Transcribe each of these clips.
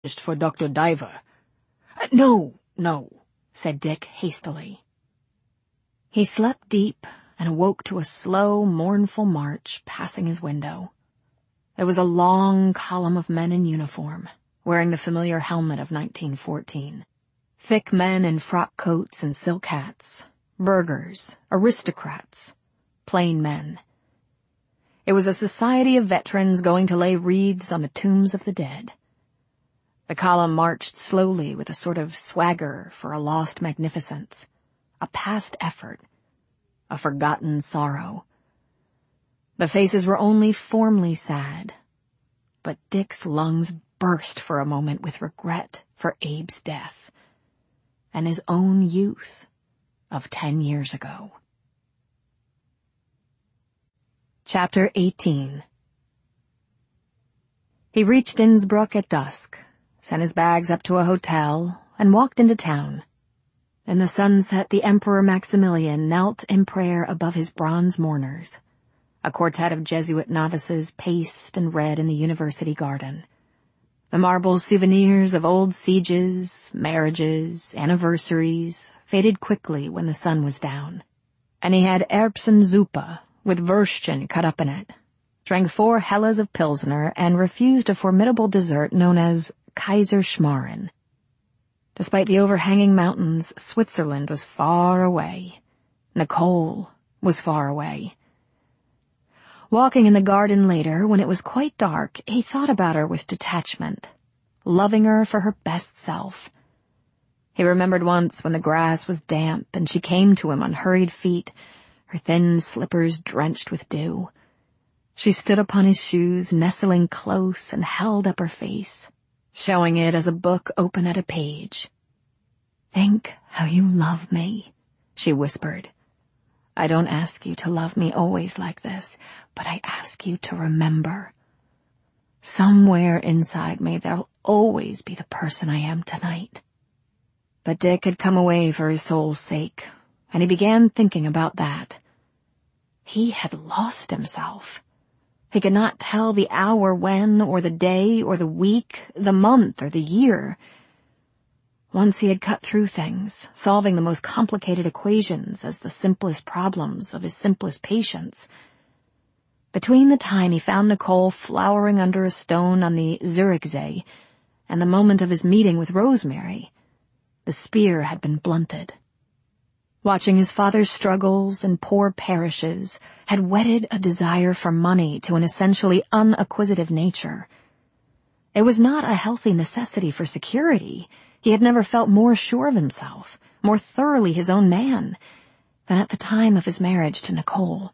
for Dr. Diver." No, said Dick hastily. He slept deep and awoke to a slow, mournful march passing his window. It was a long column of men in uniform, wearing the familiar helmet of 1914. Thick men in frock coats and silk hats, burghers, aristocrats, plain men. It was a society of veterans going to lay wreaths on the tombs of the dead. The column marched slowly with a sort of swagger for a lost magnificence, a past effort, a forgotten sorrow. The faces were only formally sad, but Dick's lungs burst for a moment with regret for Abe's death and his own youth of 10 years ago. Chapter 18. He reached Innsbruck at dusk, sent his bags up to a hotel, and walked into town. In the sunset, the Emperor Maximilian knelt in prayer above his bronze mourners. A quartet of Jesuit novices paced and read in the university garden. The marble souvenirs of old sieges, marriages, anniversaries faded quickly when the sun was down. And he had Erbsensuppe with Würstchen cut up in it, drank 4 Hellas of Pilsner, and refused a formidable dessert known as Kaiserschmarren. Despite the overhanging mountains, Switzerland was far away. Nicole was far away. Walking in the garden later, when it was quite dark, he thought about her with detachment, loving her for her best self. He remembered once when the grass was damp and she came to him on hurried feet, her thin slippers drenched with dew. She stood upon his shoes, nestling close, and held up her face, showing it as a book open at a page. "Think how you love me," she whispered. "I don't ask you to love me always like this, but I ask you to remember. Somewhere inside me there'll always be the person I am tonight." But Dick had come away for his soul's sake, and he began thinking about that. He had lost himself. He could not tell the hour when, or the day, or the week, the month, or the year. Once he had cut through things, solving the most complicated equations as the simplest problems of his simplest patients. Between the time he found Nicole flowering under a stone on the Zürichsee and the moment of his meeting with Rosemary, the spear had been blunted. Watching his father's struggles in poor parishes had whetted a desire for money to an essentially unacquisitive nature. It was not a healthy necessity for security. He had never felt more sure of himself, more thoroughly his own man, than at the time of his marriage to Nicole.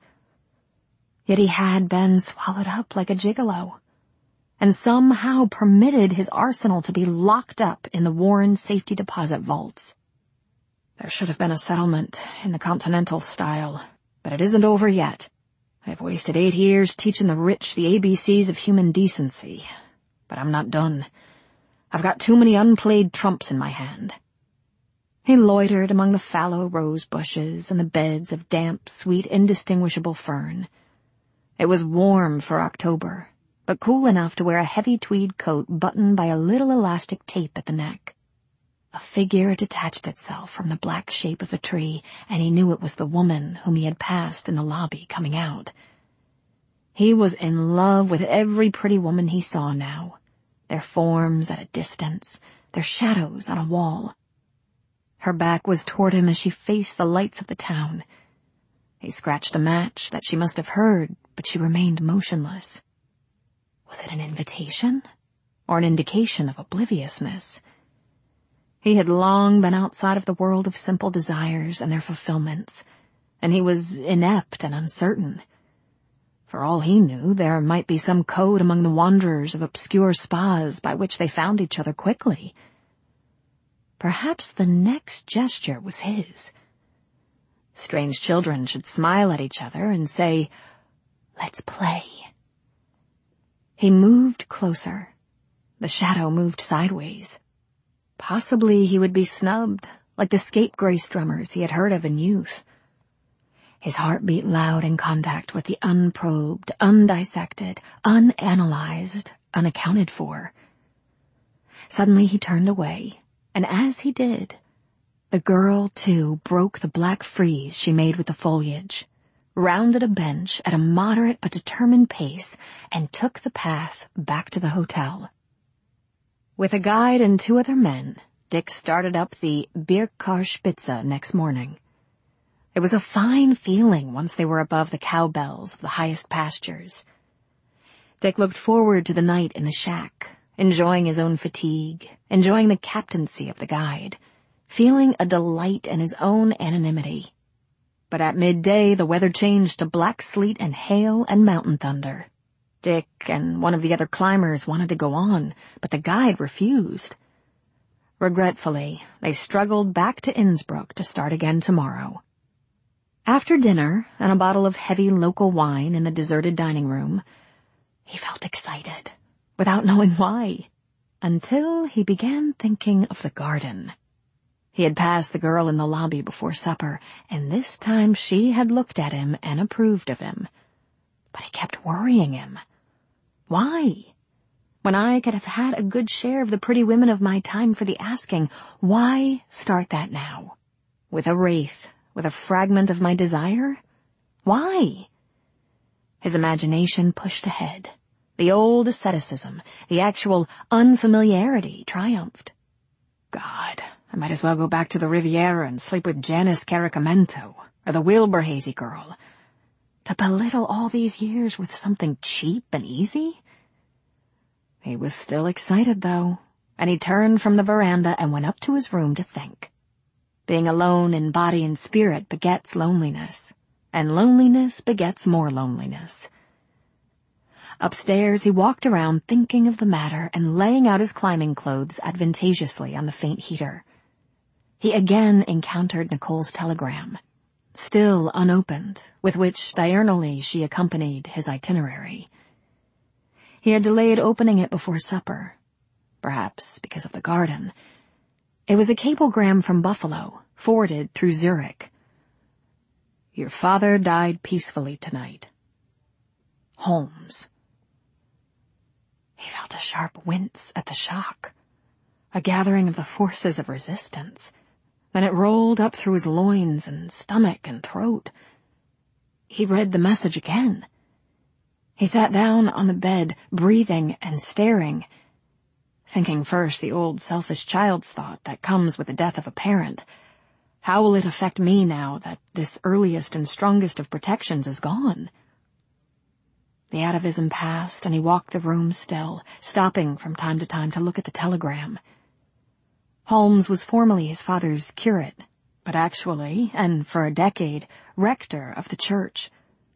Yet he had been swallowed up like a gigolo, and somehow permitted his arsenal to be locked up in the Warren safety deposit vaults. There should have been a settlement in the continental style, but it isn't over yet. I've wasted 8 years teaching the rich the ABCs of human decency, but I'm not done. I've got too many unplayed trumps in my hand. He loitered among the fallow rose bushes and the beds of damp, sweet, indistinguishable fern. It was warm for October, but cool enough to wear a heavy tweed coat buttoned by a little elastic tape at the neck. A figure detached itself from the black shape of a tree, and he knew it was the woman whom he had passed in the lobby coming out. He was in love with every pretty woman he saw now, their forms at a distance, their shadows on a wall. Her back was toward him as she faced the lights of the town. He scratched a match that she must have heard, but she remained motionless. Was it an invitation, or an indication of obliviousness? He had long been outside of the world of simple desires and their fulfillments, and he was inept and uncertain. For all he knew, there might be some code among the wanderers of obscure spas by which they found each other quickly. Perhaps the next gesture was his. Strange children should smile at each other and say, "Let's play." He moved closer. The shadow moved sideways. Possibly he would be snubbed, like the scapegrace drummers he had heard of in youth. His heart beat loud in contact with the unprobed, undissected, unanalyzed, unaccounted for. Suddenly he turned away, and as he did, the girl, too, broke the black frieze she made with the foliage, rounded a bench at a moderate but determined pace, and took the path back to the hotel. With a guide and 2 other men, Dick started up the Birkkarspitze next morning. It was a fine feeling once they were above the cowbells of the highest pastures. Dick looked forward to the night in the shack, enjoying his own fatigue, enjoying the captaincy of the guide, feeling a delight in his own anonymity. But at midday the weather changed to black sleet and hail and mountain thunder. Dick and one of the other climbers wanted to go on, but the guide refused. Regretfully, they struggled back to Innsbruck to start again tomorrow. After dinner and a bottle of heavy local wine in the deserted dining room, he felt excited, without knowing why, until he began thinking of the garden. He had passed the girl in the lobby before supper, and this time she had looked at him and approved of him. But it kept worrying him. Why? When I could have had a good share of the pretty women of my time for the asking, why start that now? With a wraith, with a fragment of my desire? Why? His imagination pushed ahead. The old asceticism, the actual unfamiliarity triumphed. God, I might as well go back to the Riviera and sleep with Janice Caricamento, or the Wilbur-Hazy girl. To belittle all these years with something cheap and easy? He was still excited, though, and he turned from the veranda and went up to his room to think. Being alone in body and spirit begets loneliness, and loneliness begets more loneliness. Upstairs he walked around thinking of the matter and laying out his climbing clothes advantageously on the faint heater. He again encountered Nicole's telegram, still unopened, with which diurnally she accompanied his itinerary. He had delayed opening it before supper, perhaps because of the garden. It was a cablegram from Buffalo, forwarded through Zurich. Your father died peacefully tonight. Holmes. He felt a sharp wince at the shock, a gathering of the forces of resistance. Then it rolled up through his loins and stomach and throat. He read the message again. He sat down on the bed, breathing and staring, thinking first the old selfish child's thought that comes with the death of a parent. How will it affect me now that this earliest and strongest of protections is gone? The atavism passed, and he walked the room still, stopping from time to time to look at the telegram. Holmes was formerly his father's curate, but actually, and for a decade, rector of the church.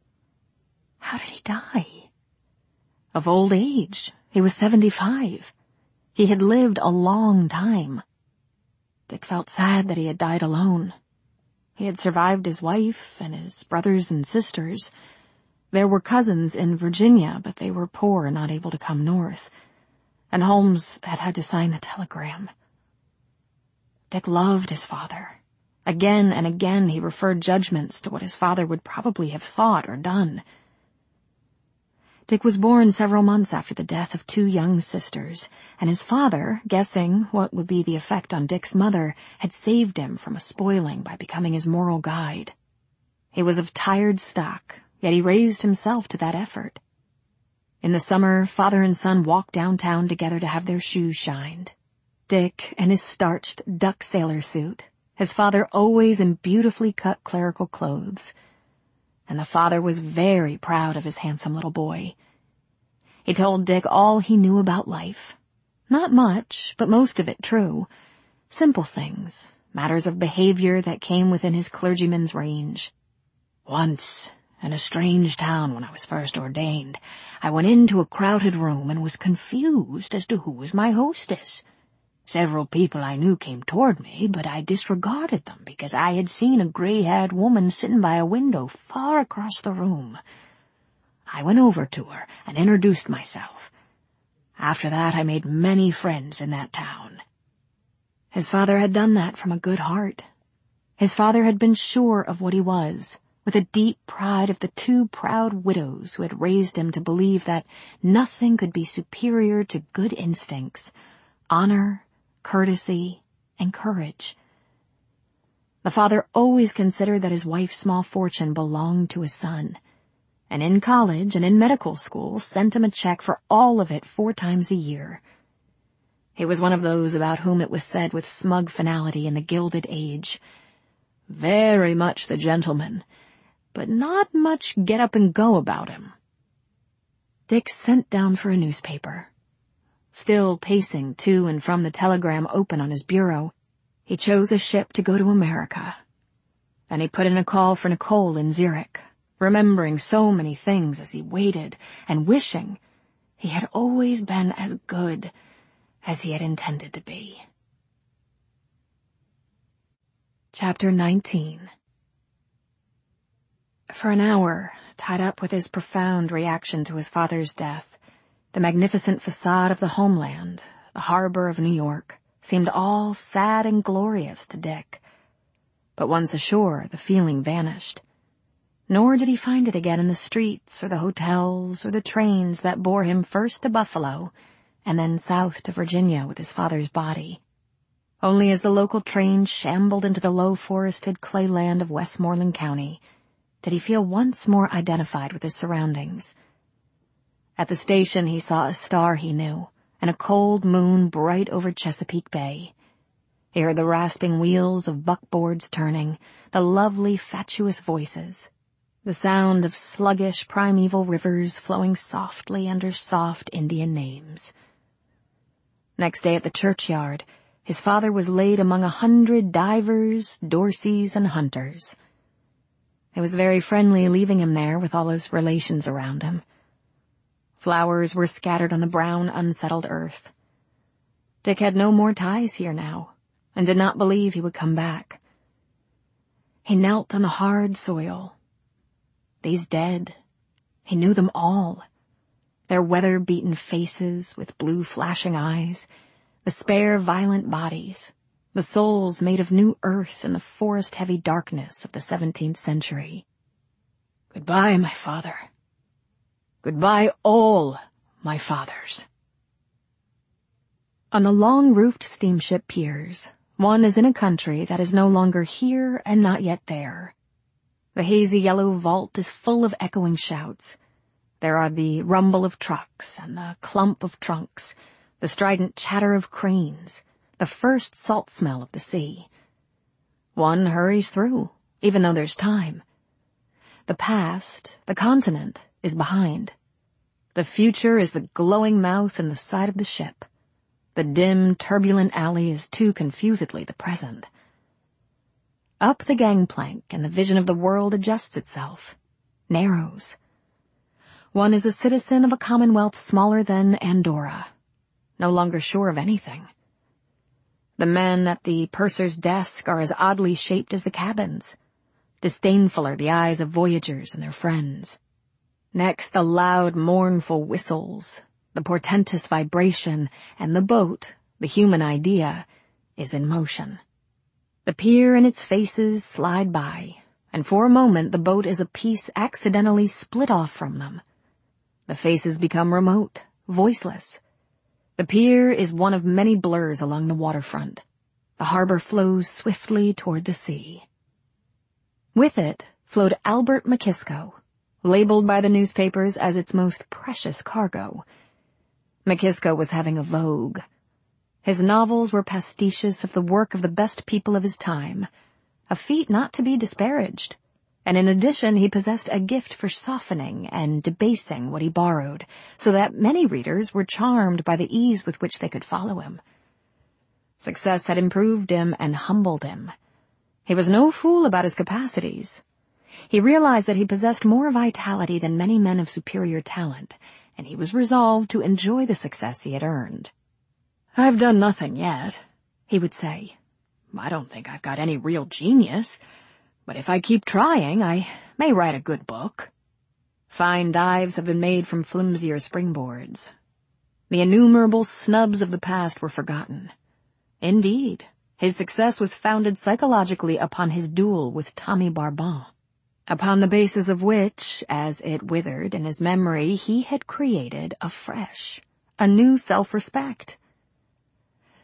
How did he die? Of old age. He was 75. He had lived a long time. Dick felt sad that he had died alone. He had survived his wife and his brothers and sisters. There were cousins in Virginia, but they were poor and not able to come north. And Holmes had had to sign the telegram. Dick loved his father. Again and again he referred judgments to what his father would probably have thought or done. Dick was born several months after the death of 2 young sisters, and his father, guessing what would be the effect on Dick's mother, had saved him from a spoiling by becoming his moral guide. He was of tired stock, yet he raised himself to that effort. In the summer, father and son walked downtown together to have their shoes shined. Dick in his starched duck sailor suit, his father always in beautifully cut clerical clothes. And the father was very proud of his handsome little boy. He told Dick all he knew about life. Not much, but most of it true. Simple things, matters of behavior that came within his clergyman's range. Once, in a strange town when I was first ordained, I went into a crowded room and was confused as to who was my hostess. Several people I knew came toward me, but I disregarded them because I had seen a gray-haired woman sitting by a window far across the room. I went over to her and introduced myself. After that, I made many friends in that town. His father had done that from a good heart. His father had been sure of what he was, with a deep pride of the 2 proud widows who had raised him to believe that nothing could be superior to good instincts, honor, courtesy, and courage. The father always considered that his wife's small fortune belonged to his son, and in college and in medical school sent him a check for all of it 4 times a year. He was one of those about whom it was said with smug finality in the Gilded Age, "Very much the gentleman, but not much get-up-and-go about him." Dick sent down for a newspaper. Still pacing to and from the telegram open on his bureau, he chose a ship to go to America. Then he put in a call for Nicole in Zurich, remembering so many things as he waited and wishing he had always been as good as he had intended to be. Chapter 19. For an hour, tied up with his profound reaction to his father's death, the magnificent facade of the homeland, the harbor of New York, seemed all sad and glorious to Dick. But once ashore, the feeling vanished. Nor did he find it again in the streets or the hotels or the trains that bore him first to Buffalo and then south to Virginia with his father's body. Only as the local train shambled into the low-forested clay land of Westmoreland County did he feel once more identified with his surroundings. At the station he saw a star he knew, and a cold moon bright over Chesapeake Bay. He heard the rasping wheels of buckboards turning, the lovely fatuous voices, the sound of sluggish primeval rivers flowing softly under soft Indian names. Next day at the churchyard, his father was laid among 100 divers, Dorseys, and hunters. It was very friendly leaving him there with all his relations around him. Flowers were scattered on the brown, unsettled earth. Dick had no more ties here now, and did not believe he would come back. He knelt on the hard soil. These dead, he knew them all. Their weather-beaten faces with blue flashing eyes, the spare, violent bodies, the souls made of new earth in the forest-heavy darkness of the 17th century. Goodbye, my father. Goodbye, all my fathers. On the long-roofed steamship piers, one is in a country that is no longer here and not yet there. The hazy yellow vault is full of echoing shouts. There are the rumble of trucks and the clump of trunks, the strident chatter of cranes, the first salt smell of the sea. One hurries through, even though there's time. The past, the continent, is behind. The future is the glowing mouth in the side of the ship. The dim, turbulent alley is too confusedly the present. Up the gangplank, and the vision of the world adjusts itself, narrows. One is a citizen of a commonwealth smaller than Andorra, no longer sure of anything. The men at the purser's desk are as oddly shaped as the cabins. Disdainful are the eyes of voyagers and their friends. Next, the loud, mournful whistles, the portentous vibration, and the boat, the human idea, is in motion. The pier and its faces slide by, and for a moment the boat is a piece accidentally split off from them. The faces become remote, voiceless. The pier is one of many blurs along the waterfront. The harbor flows swiftly toward the sea. With it flowed Albert McKisco, labeled by the newspapers as its most precious cargo. McKisco was having a vogue. His novels were pastiches of the work of the best people of his time, a feat not to be disparaged, and in addition he possessed a gift for softening and debasing what he borrowed, so that many readers were charmed by the ease with which they could follow him. Success had improved him and humbled him. He was no fool about his capacities. He realized that he possessed more vitality than many men of superior talent, and he was resolved to enjoy the success he had earned. "I've done nothing yet," he would say. "I don't think I've got any real genius, but if I keep trying, I may write a good book." Fine dives have been made from flimsier springboards. The innumerable snubs of the past were forgotten. Indeed, his success was founded psychologically upon his duel with Tommy Barbon, upon the basis of which, as it withered in his memory, he had created afresh a new self-respect.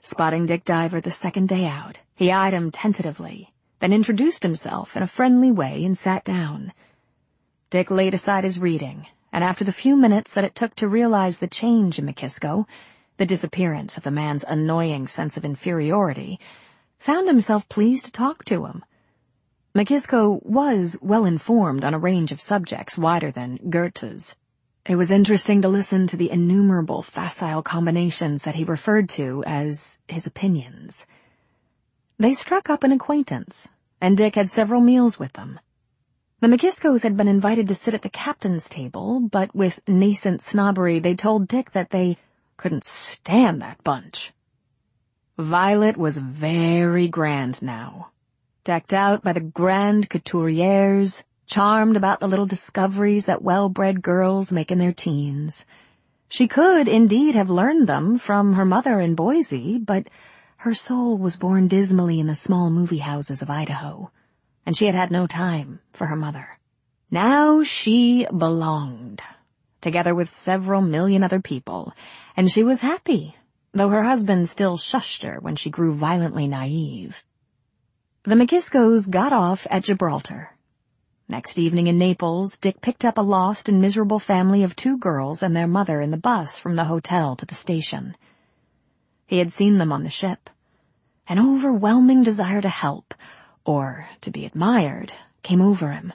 Spotting Dick Diver the second day out, he eyed him tentatively, then introduced himself in a friendly way and sat down. Dick laid aside his reading, and after the few minutes that it took to realize the change in McKisko, the disappearance of the man's annoying sense of inferiority, found himself pleased to talk to him. McKisko was well informed on a range of subjects wider than Goethe's. It was interesting to listen to the innumerable facile combinations that he referred to as his opinions. They struck up an acquaintance, and Dick had several meals with them. The McKiskos had been invited to sit at the captain's table, but with nascent snobbery they told Dick that they couldn't stand that bunch. Violet was very grand now, decked out by the grand couturières, charmed about the little discoveries that well-bred girls make in their teens. She could indeed have learned them from her mother in Boise, but her soul was born dismally in the small movie houses of Idaho, and she had had no time for her mother. Now she belonged, together with several million other people, and she was happy, though her husband still shushed her when she grew violently naive. The McKiskos got off at Gibraltar. Next evening in Naples, Dick picked up a lost and miserable family of 2 girls and their mother in the bus from the hotel to the station. He had seen them on the ship. An overwhelming desire to help, or to be admired, came over him.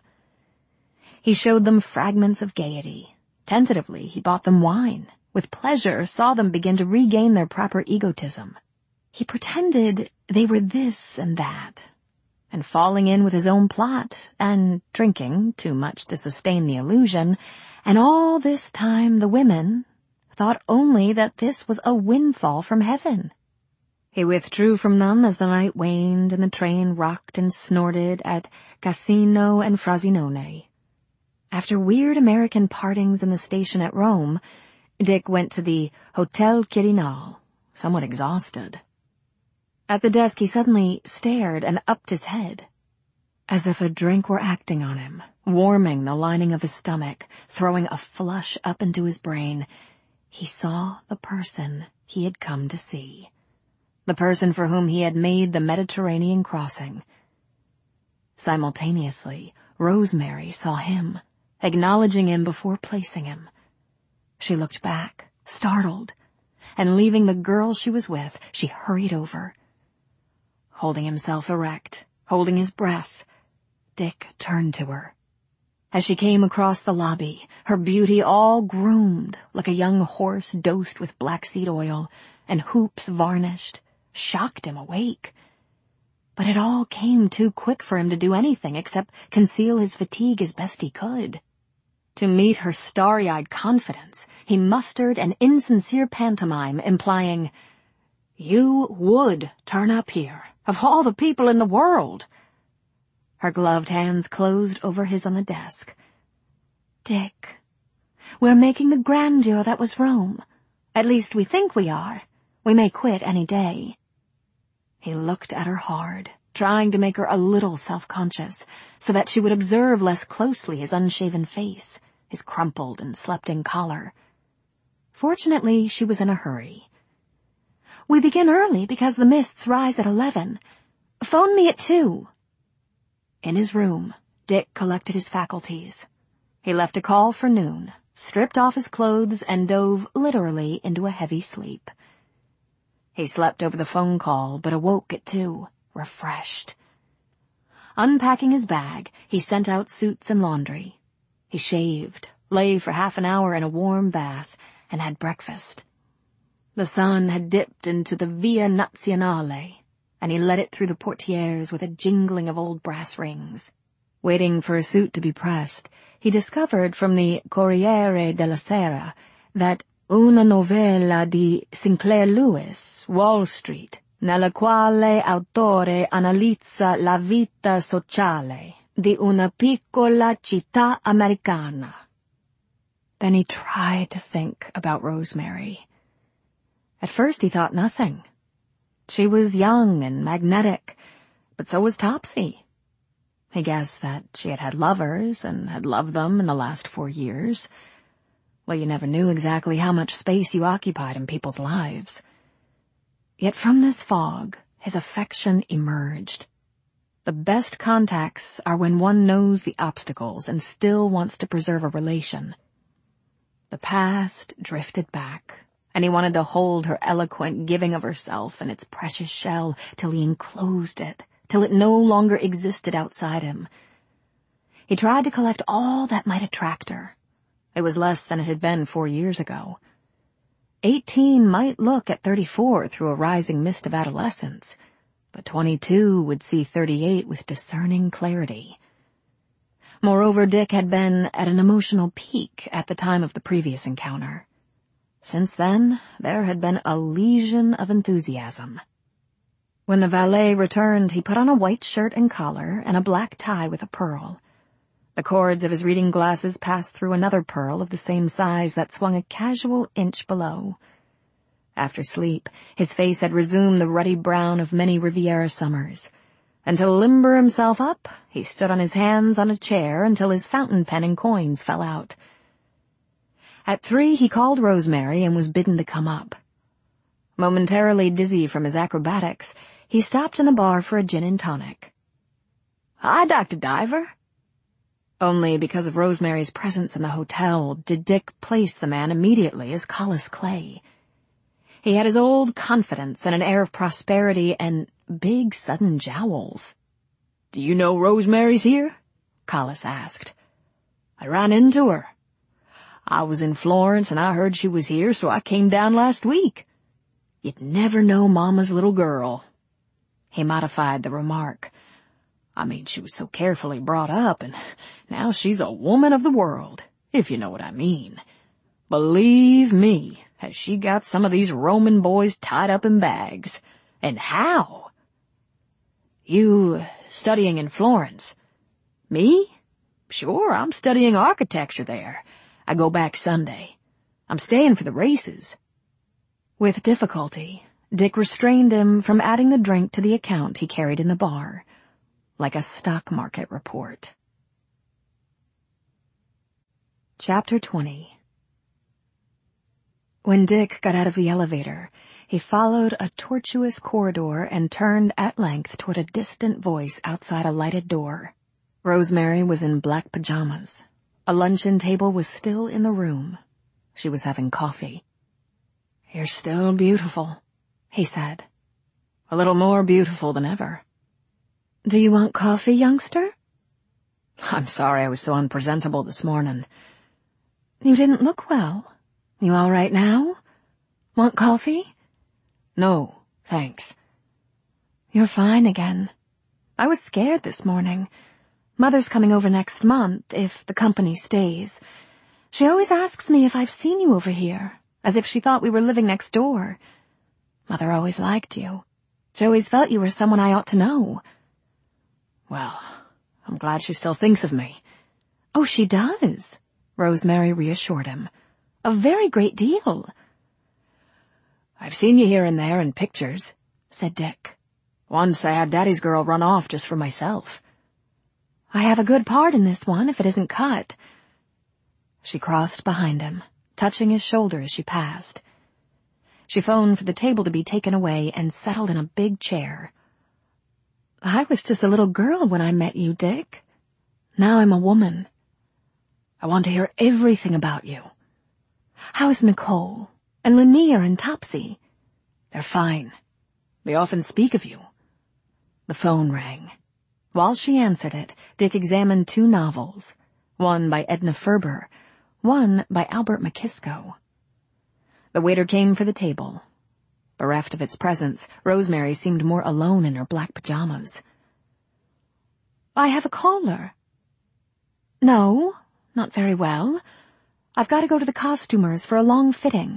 He showed them fragments of gaiety. Tentatively, he bought them wine. With pleasure, saw them begin to regain their proper egotism. He pretended they were this and that, and falling in with his own plot, and drinking too much to sustain the illusion, and all this time the women thought only that this was a windfall from heaven. He withdrew from them as the night waned and the train rocked and snorted at Cassino and Frosinone. After weird American partings in the station at Rome, Dick went to the Hotel Quirinal, somewhat exhausted. At the desk he suddenly stared and upped his head, as if a drink were acting on him, warming the lining of his stomach, throwing a flush up into his brain. He saw the person he had come to see, the person for whom he had made the Mediterranean crossing. Simultaneously, Rosemary saw him, acknowledging him before placing him. She looked back, startled, and leaving the girl she was with, she hurried over. Holding himself erect, holding his breath, Dick turned to her. As she came across the lobby, her beauty all groomed like a young horse dosed with black seed oil, and hoops varnished, shocked him awake. But it all came too quick for him to do anything except conceal his fatigue as best he could. To meet her starry-eyed confidence, he mustered an insincere pantomime implying, "You would turn up here, of all the people in the world." Her gloved hands closed over his on the desk. "Dick, we're making the grandeur that was Rome. At least we think we are. We may quit any day." He looked at her hard, trying to make her a little self-conscious, so that she would observe less closely his unshaven face, his crumpled and slept-in collar. Fortunately, she was in a hurry. "We begin early because the mists rise at 11. Phone me at 2. In his room, Dick collected his faculties. He left a call for noon, stripped off his clothes, and dove literally into a heavy sleep. He slept over the phone call, but awoke at 2, refreshed. Unpacking his bag, he sent out suits and laundry. He shaved, lay for half an hour in a warm bath, and had breakfast. The sun had dipped into the Via Nazionale, and he let it through the portieres with a jingling of old brass rings. Waiting for a suit to be pressed, he discovered from the Corriere della Sera that una novella di Sinclair Lewis, Wall Street, nella quale autore analizza la vita sociale di una piccola città americana. Then he tried to think about Rosemary. At first he thought nothing. She was young and magnetic, but so was Topsy. He guessed that she had had lovers and had loved them in the last 4 years. Well, you never knew exactly how much space you occupied in people's lives. Yet from this fog, his affection emerged. The best contacts are when one knows the obstacles and still wants to preserve a relation. The past drifted back, and he wanted to hold her eloquent giving of herself in its precious shell till he enclosed it, till it no longer existed outside him. He tried to collect all that might attract her. It was less than it had been 4 years ago. 18 might look at 34 through a rising mist of adolescence, but 22 would see 38 with discerning clarity. Moreover, Dick had been at an emotional peak at the time of the previous encounter. Since then, there had been a legion of enthusiasm. When the valet returned, he put on a white shirt and collar and a black tie with a pearl. The cords of his reading glasses passed through another pearl of the same size that swung a casual inch below. After sleep, his face had resumed the ruddy brown of many Riviera summers. And to limber himself up, he stood on his hands on a chair until his fountain pen and coins fell out. At 3, he called Rosemary and was bidden to come up. Momentarily dizzy from his acrobatics, he stopped in the bar for a gin and tonic. "Hi, Dr. Diver." Only because of Rosemary's presence in the hotel did Dick place the man immediately as Collis Clay. He had his old confidence and an air of prosperity and big sudden jowls. "Do you know Rosemary's here?" Collis asked. "I ran into her. I was in Florence and I heard she was here, so I came down last week. You'd never know Mama's little girl." He modified the remark. "I mean, she was so carefully brought up, and now she's a woman of the world, if you know what I mean. Believe me, has she got some of these Roman boys tied up in bags. And how?" "You studying in Florence?" "Me? Sure, I'm studying architecture there. I go back Sunday. I'm staying for the races." With difficulty, Dick restrained him from adding the drink to the account he carried in the bar, like a stock market report. Chapter 20. When Dick got out of the elevator, he followed a tortuous corridor and turned at length toward a distant voice outside a lighted door. Rosemary was in black pajamas. A luncheon table was still in the room. She was having coffee. "You're still beautiful," he said. "A little more beautiful than ever." "Do you want coffee, youngster?" "I'm sorry I was so unpresentable this morning." "You didn't look well. You all right now? Want coffee?" "No, thanks." "You're fine again. I was scared this morning. Mother's coming over next month, if the company stays. She always asks me if I've seen you over here, as if she thought we were living next door. Mother always liked you. She always felt you were someone I ought to know." "Well, I'm glad she still thinks of me." "Oh, she does," Rosemary reassured him. "A very great deal." "I've seen you here and there in pictures," said Dick. "Once I had Daddy's girl run off just for myself." "I have a good part in this one, if it isn't cut." She crossed behind him, touching his shoulder as she passed. She phoned for the table to be taken away and settled in a big chair. "I was just a little girl when I met you, Dick. Now I'm a woman." "I want to hear everything about you." "How is Nicole? And Lanier and Topsy?" "They're fine. They often speak of you." The phone rang. While she answered it, Dick examined 2 novels, one by Edna Ferber, one by Albert McKisco. The waiter came for the table. Bereft of its presence, Rosemary seemed more alone in her black pajamas. "I have a caller." "No, not very well. I've got to go to the costumers for a long fitting."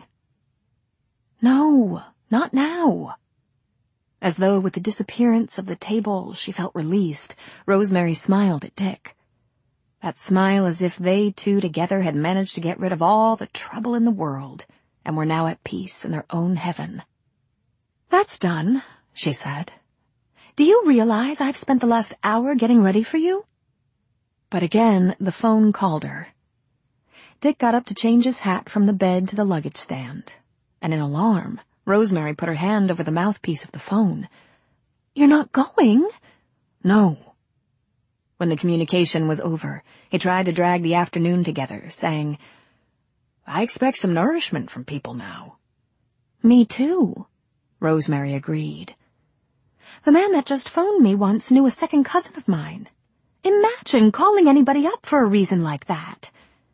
"No, not now." As though with the disappearance of the table she felt released, Rosemary smiled at Dick. That smile as if they two together had managed to get rid of all the trouble in the world and were now at peace in their own heaven. "That's done," she said. "Do you realize I've spent the last hour getting ready for you?" But again the phone called her. Dick got up to change his hat from the bed to the luggage stand, and in alarm Rosemary put her hand over the mouthpiece of the phone. "You're not going?" "No." When the communication was over, he tried to drag the afternoon together, saying, "I expect some nourishment from people now." "Me too," Rosemary agreed. "The man that just phoned me once knew a second cousin of mine. Imagine calling anybody up for a reason like that."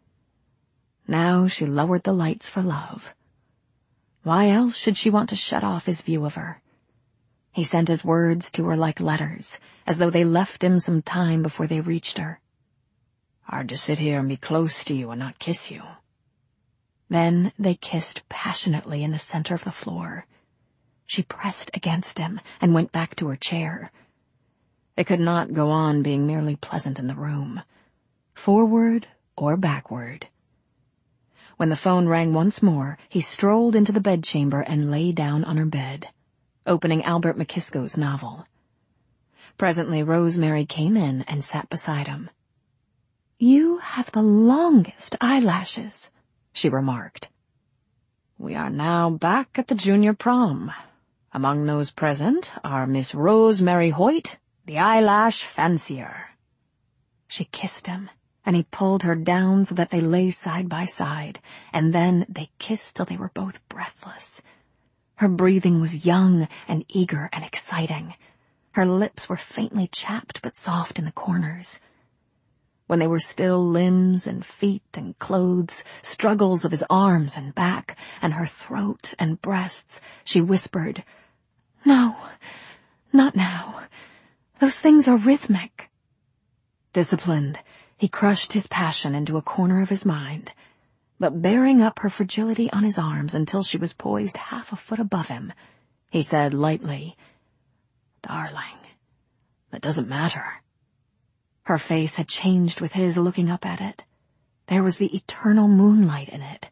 Now she lowered the lights for love. Why else should she want to shut off his view of her? He sent his words to her like letters, as though they left him some time before they reached her. "Hard to sit here and be close to you and not kiss you." Then they kissed passionately in the center of the floor. She pressed against him and went back to her chair. They could not go on being merely pleasant in the room, forward or backward. When the phone rang once more, he strolled into the bedchamber and lay down on her bed, opening Albert McKisco's novel. Presently Rosemary came in and sat beside him. "You have the longest eyelashes," she remarked. "We are now back at the junior prom. Among those present are Miss Rosemary Hoyt, the eyelash fancier." She kissed him, and he pulled her down so that they lay side by side, and then they kissed till they were both breathless. Her breathing was young and eager and exciting. Her lips were faintly chapped but soft in the corners. When they were still limbs and feet and clothes, struggles of his arms and back, and her throat and breasts, she whispered, "No, not now. Those things are rhythmic." Disciplined, he crushed his passion into a corner of his mind, but bearing up her fragility on his arms until she was poised half a foot above him, he said lightly, "Darling, that doesn't matter." Her face had changed with his looking up at it. There was the eternal moonlight in it.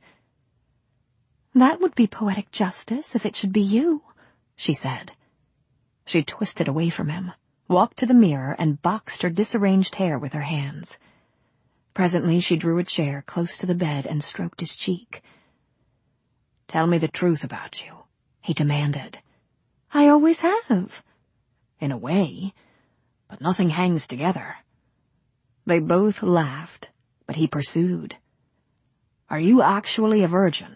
"That would be poetic justice if it should be you," she said. She twisted away from him, walked to the mirror, and boxed her disarranged hair with her hands. Presently she drew a chair close to the bed and stroked his cheek. "Tell me the truth about you," he demanded. "I always have." "In a way, but nothing hangs together." They both laughed, but he pursued. "Are you actually a virgin?"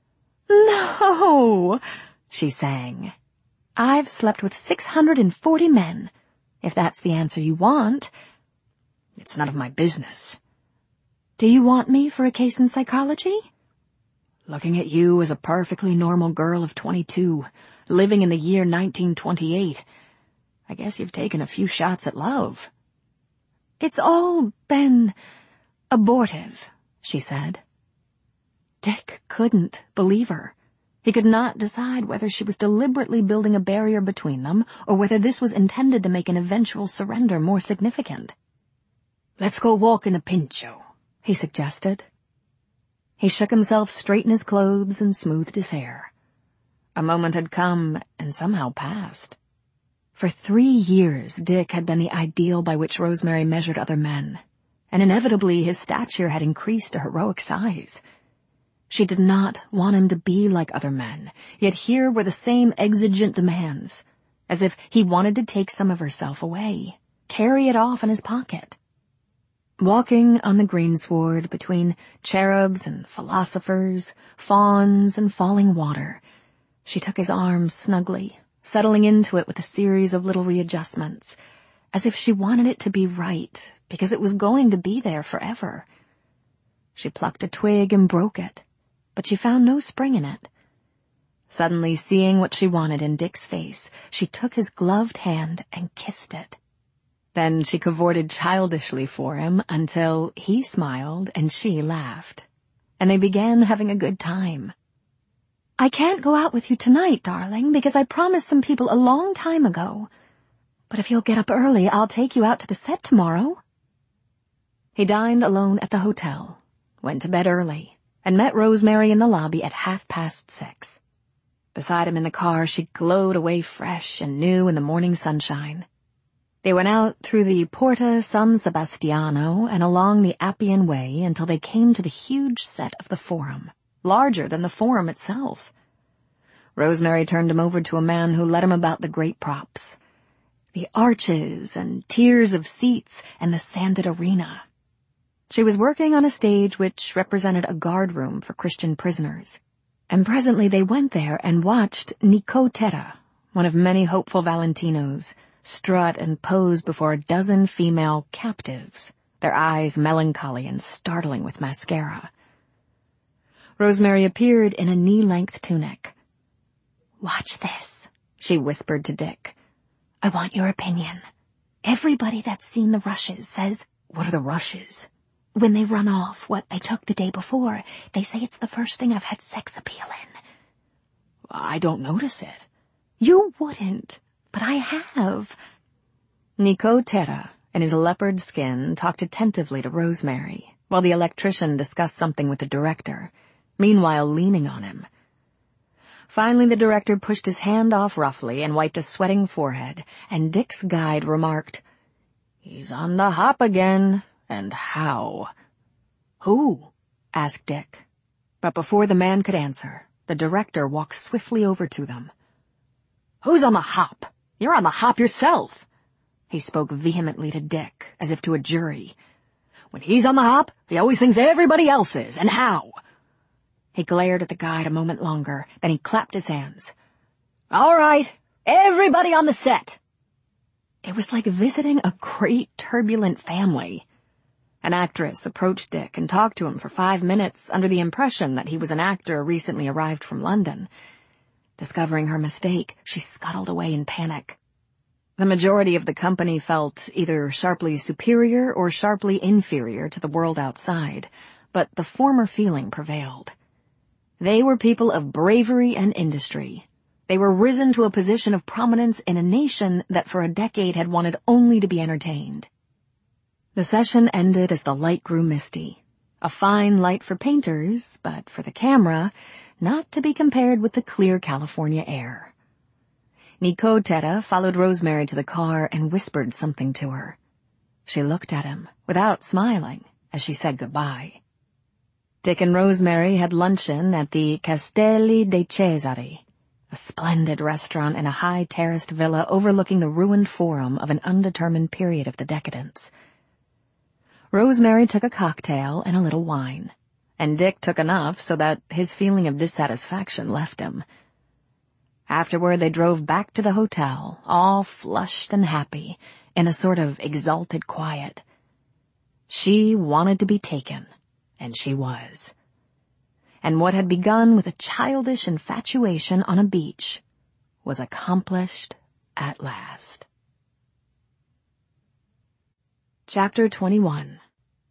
"No," she sang. "I've slept with 640 men, if that's the answer you want." "It's none of my business." "Do you want me for a case in psychology?" "Looking at you as a perfectly normal girl of 22, living in the year 1928, I guess you've taken a few shots at love." "It's all been abortive," she said. Dick couldn't believe her. He could not decide whether she was deliberately building a barrier between them or whether this was intended to make an eventual surrender more significant. "Let's go walk in the Pincho," he suggested. He shook himself straight in his clothes and smoothed his hair. A moment had come and somehow passed. For 3 years, Dick had been the ideal by which Rosemary measured other men, and inevitably his stature had increased to heroic size. She did not want him to be like other men, yet here were the same exigent demands, as if he wanted to take some of herself away, carry it off in his pocket. Walking on the greensward between cherubs and philosophers, fawns and falling water, she took his arm snugly, settling into it with a series of little readjustments, as if she wanted it to be right, because it was going to be there forever. She plucked a twig and broke it, but she found no spring in it. Suddenly seeing what she wanted in Dick's face, she took his gloved hand and kissed it. Then she cavorted childishly for him until he smiled and she laughed, and they began having a good time. "I can't go out with you tonight, darling, because I promised some people a long time ago. But if you'll get up early, I'll take you out to the set tomorrow." He dined alone at the hotel, went to bed early, and met Rosemary in the lobby at 6:30. Beside him in the car, she glowed away fresh and new in the morning sunshine. They went out through the Porta San Sebastiano and along the Appian Way until they came to the huge set of the Forum, larger than the Forum itself. Rosemary turned him over to a man who led him about the great props. The arches and tiers of seats and the sanded arena. She was working on a stage which represented a guard room for Christian prisoners, and presently they went there and watched Nicot Terra, one of many hopeful Valentinos, strut and pose before a dozen female captives, their eyes melancholy and startling with mascara. Rosemary appeared in a knee-length tunic. "Watch this," she whispered to Dick. "I want your opinion. Everybody that's seen the rushes says..." "What are the rushes?" "When they run off what I took the day before, they say it's the first thing I've had sex appeal in." "I don't notice it." "You wouldn't, but I have." Nicot Terra, in his leopard skin, talked attentively to Rosemary, while the electrician discussed something with the director, meanwhile leaning on him. Finally, the director pushed his hand off roughly and wiped a sweating forehead, and Dick's guide remarked, "He's on the hop again. And how?" "Who?" asked Dick. But before the man could answer, the director walked swiftly over to them. "Who's on the hop? You're on the hop yourself." He spoke vehemently to Dick, as if to a jury. "When he's on the hop, he always thinks everybody else is. And how?" He glared at the guide a moment longer, then he clapped his hands. "All right, everybody on the set." It was like visiting a great turbulent family. An actress approached Dick and talked to him for 5 minutes under the impression that he was an actor recently arrived from London. Discovering her mistake, she scuttled away in panic. The majority of the company felt either sharply superior or sharply inferior to the world outside, but the former feeling prevailed. They were people of bravery and industry. They were risen to a position of prominence in a nation that for a decade had wanted only to be entertained. The session ended as the light grew misty. A fine light for painters, but for the camera, not to be compared with the clear California air. Nicot Terra followed Rosemary to the car and whispered something to her. She looked at him, without smiling, as she said goodbye. Dick and Rosemary had luncheon at the Castelli dei Cesari, a splendid restaurant in a high terraced villa overlooking the ruined forum of an undetermined period of the decadence. Rosemary took a cocktail and a little wine, and Dick took enough so that his feeling of dissatisfaction left him. Afterward they drove back to the hotel, all flushed and happy, in a sort of exalted quiet. She wanted to be taken, and she was. And what had begun with a childish infatuation on a beach was accomplished at last. Chapter 21.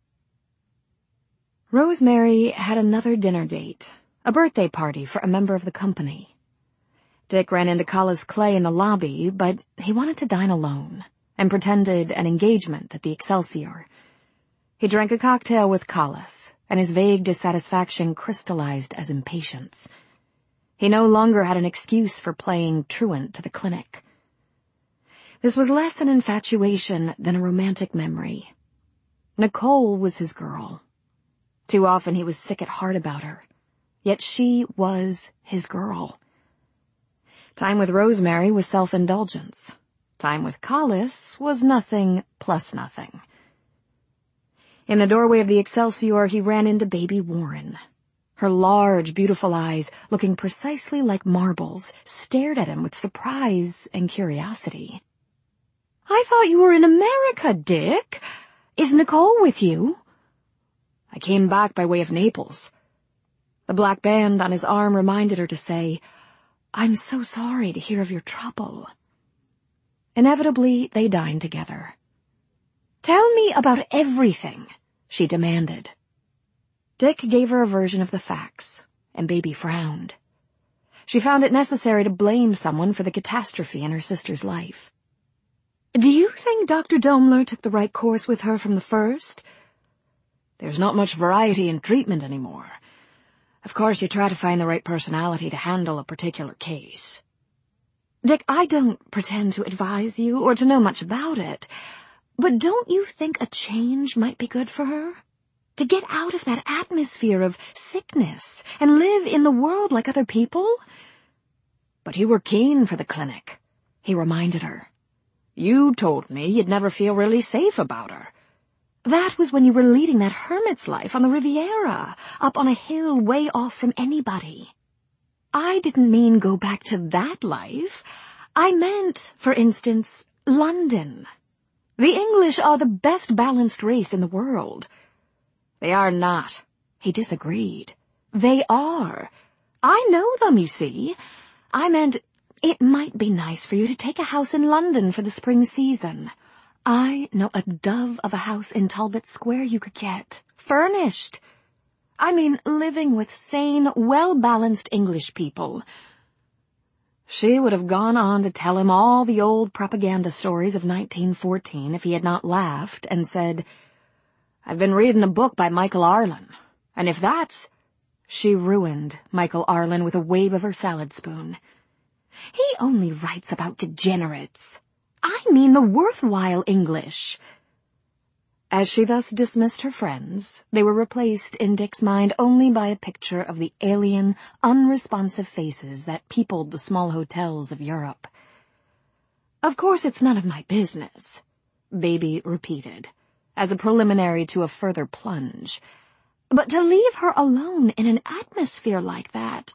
Rosemary had another dinner date, a birthday party for a member of the company. Dick ran into Collis Clay in the lobby, but he wanted to dine alone, and pretended an engagement at the Excelsior. He drank a cocktail with Collis, and his vague dissatisfaction crystallized as impatience. He no longer had an excuse for playing truant to the clinic. This was less an infatuation than a romantic memory. Nicole was his girl. Too often he was sick at heart about her. Yet she was his girl. Time with Rosemary was self-indulgence. Time with Collis was nothing plus nothing. In the doorway of the Excelsior he ran into baby Warren. Her large, beautiful eyes, looking precisely like marbles, stared at him with surprise and curiosity. "I thought you were in America, Dick. Is Nicole with you?" "I came back by way of Naples." The black band on his arm reminded her to say, "I'm so sorry to hear of your trouble." Inevitably, they dined together. "Tell me about everything," she demanded. Dick gave her a version of the facts, and Baby frowned. She found it necessary to blame someone for the catastrophe in her sister's life. "Do you think Dr. Daimler took the right course with her from the first?" "There's not much variety in treatment anymore. Of course, you try to find the right personality to handle a particular case." "Dick, I don't pretend to advise you or to know much about it, but don't you think a change might be good for her? To get out of that atmosphere of sickness and live in the world like other people?" But you were keen for the clinic, he reminded her. You told me you'd never feel really safe about her. That was when you were leading that hermit's life on the Riviera, up on a hill way off from anybody. I didn't mean go back to that life. I meant, for instance, London. The English are the best balanced race in the world. They are not, he disagreed. They are. I know them, you see. I meant it might be nice for you to take a house in London for the spring season. I know a dove of a house in Talbot Square you could get, furnished. I mean, living with sane, well-balanced English people. She would have gone on to tell him all the old propaganda stories of 1914 if he had not laughed and said, I've been reading a book by Michael Arlen, and if that's... She ruined Michael Arlen with a wave of her salad spoon. He only writes about degenerates. I mean the worthwhile English. As she thus dismissed her friends, they were replaced in Dick's mind only by a picture of the alien, unresponsive faces that peopled the small hotels of Europe. Of course it's none of my business, Baby repeated, as a preliminary to a further plunge. But to leave her alone in an atmosphere like that...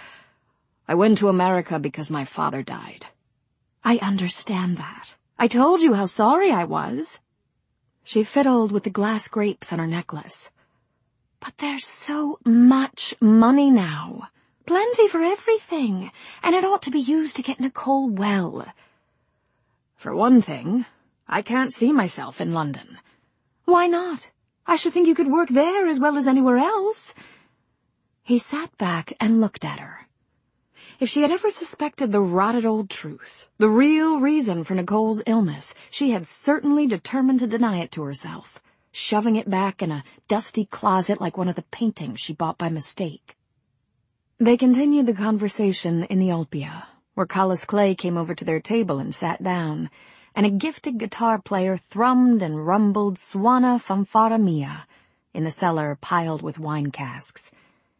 I went to America because my father died. I understand that. I told you how sorry I was. She fiddled with the glass grapes on her necklace. But there's so much money now. Plenty for everything. And it ought to be used to get Nicole well. For one thing, I can't see myself in London. Why not? I should think you could work there as well as anywhere else. He sat back and looked at her. If she had ever suspected the rotted old truth, the real reason for Nicole's illness, she had certainly determined to deny it to herself, shoving it back in a dusty closet like one of the paintings she bought by mistake. They continued the conversation in the Ulpia, where Collis Clay came over to their table and sat down, and a gifted guitar player thrummed and rumbled Suona Fanfara Mia in the cellar piled with wine casks.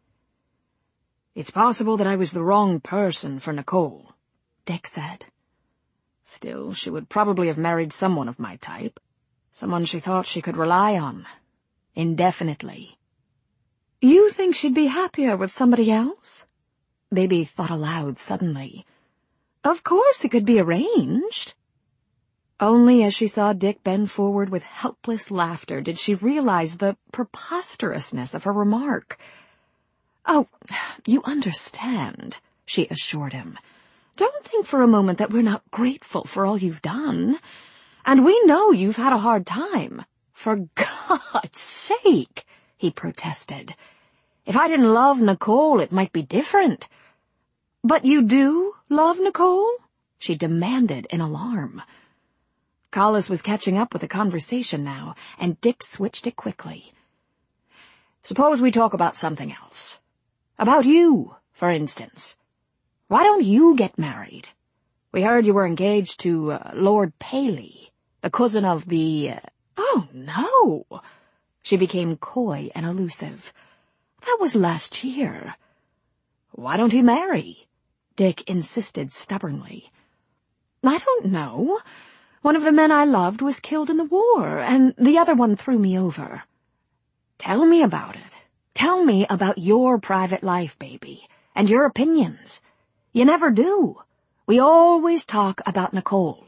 It's possible that I was the wrong person for Nicole, Dick said. Still, she would probably have married someone of my type, someone she thought she could rely on, indefinitely. You think she'd be happier with somebody else? Baby thought aloud suddenly. Of course it could be arranged. Only as she saw Dick bend forward with helpless laughter did she realize the preposterousness of her remark. Oh, you understand, she assured him. Don't think for a moment that we're not grateful for all you've done. And we know you've had a hard time. For God's sake, he protested. If I didn't love Nicole, it might be different. But you do love Nicole? She demanded in alarm. Collis was catching up with the conversation now, and Dick switched it quickly. Suppose we talk about something else. About you, for instance. Why don't you get married? We heard you were engaged to Lord Paley, the cousin of the... Oh, no! She became coy and elusive. That was last year. Why don't he marry? Dick insisted stubbornly. I don't know. One of the men I loved was killed in the war, and the other one threw me over. Tell me about it. Tell me about your private life, baby, and your opinions. You never do. We always talk about Nicole.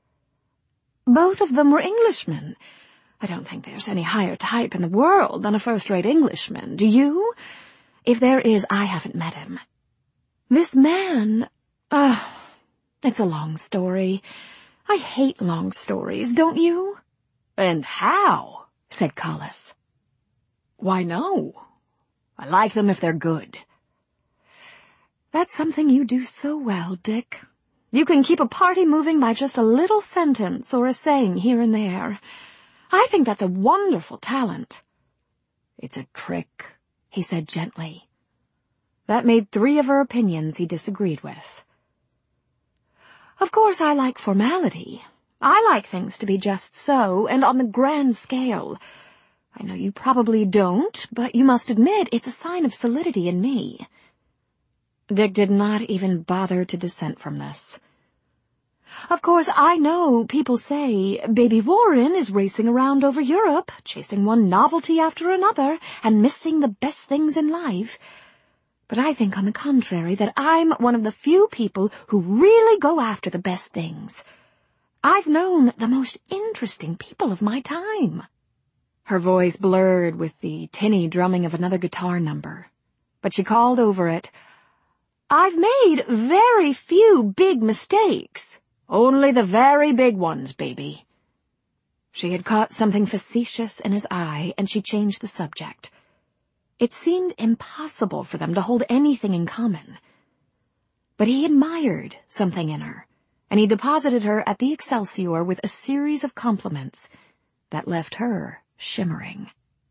Both of them were Englishmen. I don't think there's any higher type in the world than a first-rate Englishman, do you? If there is, I haven't met him. This man... it's a long story. I hate long stories, don't you? And how? Said Collis. Why, no. I like them if they're good. That's something you do so well, Dick. You can keep a party moving by just a little sentence or a saying here and there. I think that's a wonderful talent. It's a trick, he said gently. That made 3 of her opinions he disagreed with. Of course I like formality. I like things to be just so, and on the grand scale. I know you probably don't, but you must admit it's a sign of solidity in me. Dick did not even bother to dissent from this. "Of course, I know people say Baby Warren is racing around over Europe, chasing one novelty after another, and missing the best things in life. But I think, on the contrary, that I'm one of the few people who really go after the best things. I've known the most interesting people of my time." Her voice blurred with the tinny drumming of another guitar number, but she called over it, "I've made very few big mistakes. Only the very big ones, baby." She had caught something facetious in his eye, and she changed the subject. It seemed impossible for them to hold anything in common. But he admired something in her, and he deposited her at the Excelsior with a series of compliments that left her shimmering.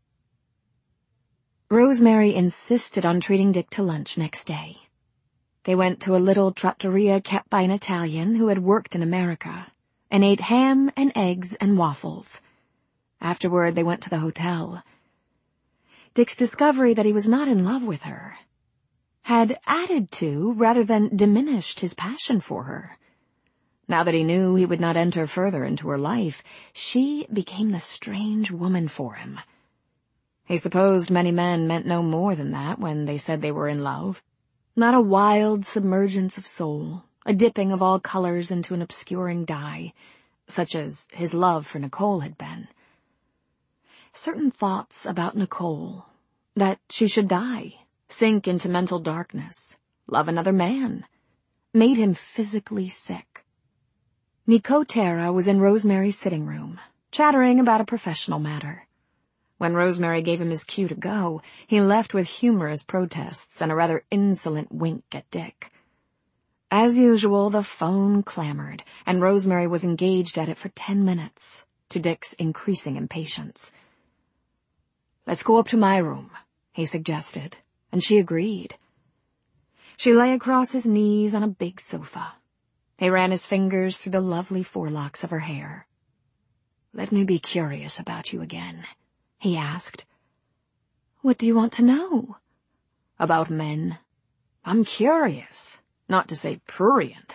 Rosemary insisted on treating Dick to lunch next day. They went to a little trattoria kept by an Italian who had worked in America, and ate ham and eggs and waffles. Afterward, they went to the hotel. Dick's discovery that he was not in love with her had added to, rather than diminished, his passion for her. Now that he knew he would not enter further into her life, she became the strange woman for him. He supposed many men meant no more than that when they said they were in love. Not a wild submergence of soul, a dipping of all colors into an obscuring dye, such as his love for Nicole had been. Certain thoughts about Nicole, that she should die, sink into mental darkness, love another man, made him physically sick. Nicotera was in Rosemary's sitting room, chattering about a professional matter. When Rosemary gave him his cue to go, he left with humorous protests and a rather insolent wink at Dick. As usual, the phone clamored, and Rosemary was engaged at it for 10 minutes, to Dick's increasing impatience. "Let's go up to my room," he suggested, and she agreed. She lay across his knees on a big sofa. He ran his fingers through the lovely forelocks of her hair. "Let me be curious about you again," he asked. "What do you want to know?" "About men. I'm curious, not to say prurient."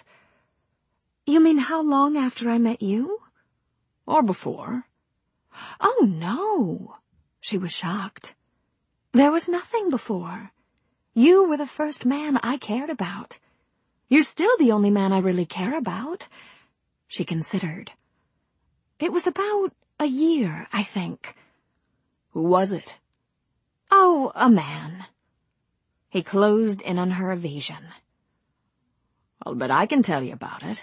"You mean how long after I met you?" "Or before." "Oh, no." She was shocked. "There was nothing before. You were the first man I cared about. You're still the only man I really care about." She considered. "It was about a year, I think." "Who was it?" "Oh, a man." He closed in on her evasion. "I'll bet I can tell you about it.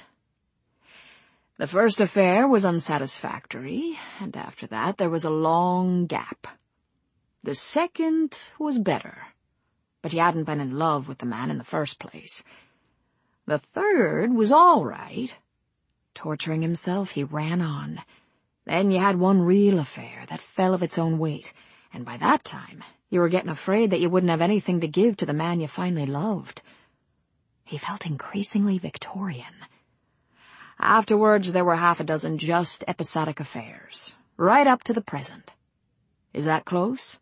The first affair was unsatisfactory, and after that there was a long gap. The second was better, but you hadn't been in love with the man in the first place. The third was all right." Torturing himself, he ran on. "Then you had one real affair that fell of its own weight, and by that time you were getting afraid that you wouldn't have anything to give to the man you finally loved." He felt increasingly Victorian. "Afterwards there were half a dozen just episodic affairs, right up to the present. Is that close?"